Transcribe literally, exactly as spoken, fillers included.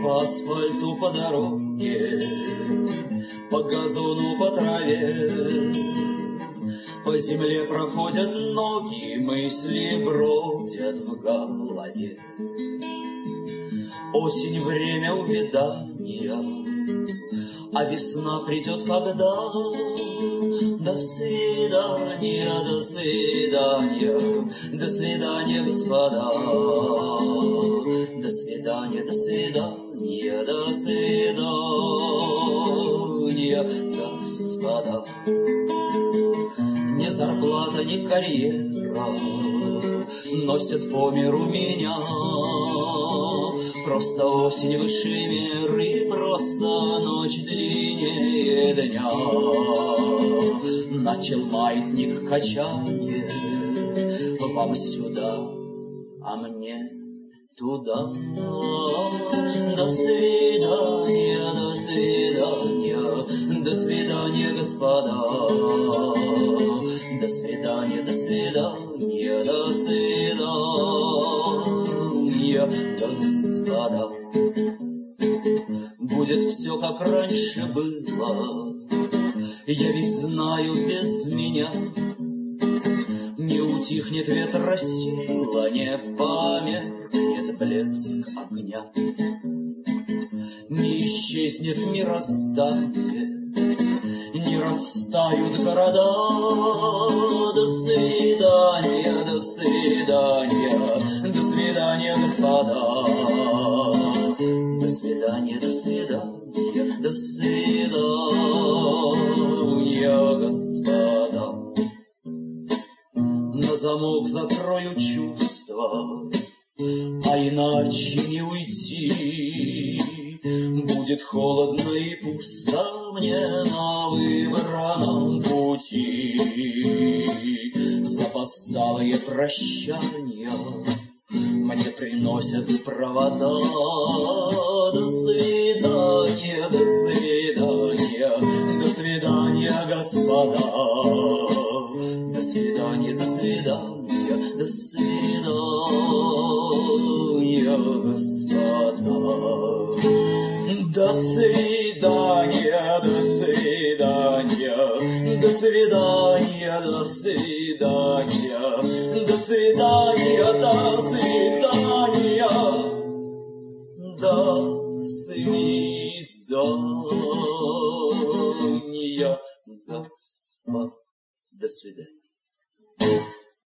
По асфальту, по дороге, по газону, по траве, по земле проходят ноги, мысли бродят в голове. Осень — время увядания, а весна придет когда? До свидания, до свидания, до свидания, господа. До свидания, до свидания, до свидания, господа. Ни зарплата, ни карьера носят по миру меня. Просто осень выше меры, просто ночь длиннее дня. Начал маятник качание, вам сюда, а мне туда. До свидания, до свидания, до свидания, господа. До свидания, до свидания, до свидания, господа. Будет все, как раньше было, я ведь знаю, без меня не утихнет ветра сила, не померкнет блеск огня, не исчезнет, не растает, не растают города. До свидания, до свидания, до свидания, господа. До свидания, до свидания, до свидания, господа. На замок закрою чувства, а иначе не уйти. Будет холодно и пусто мне на выбранном пути. Запоздалые прощания мне приносят провода. До свидания, до свидания, до свидания, господа. До свидания, до свидания, до свидания, господа. До свидания, до свидания, до свидания, до свидания, до свидания, до свидания.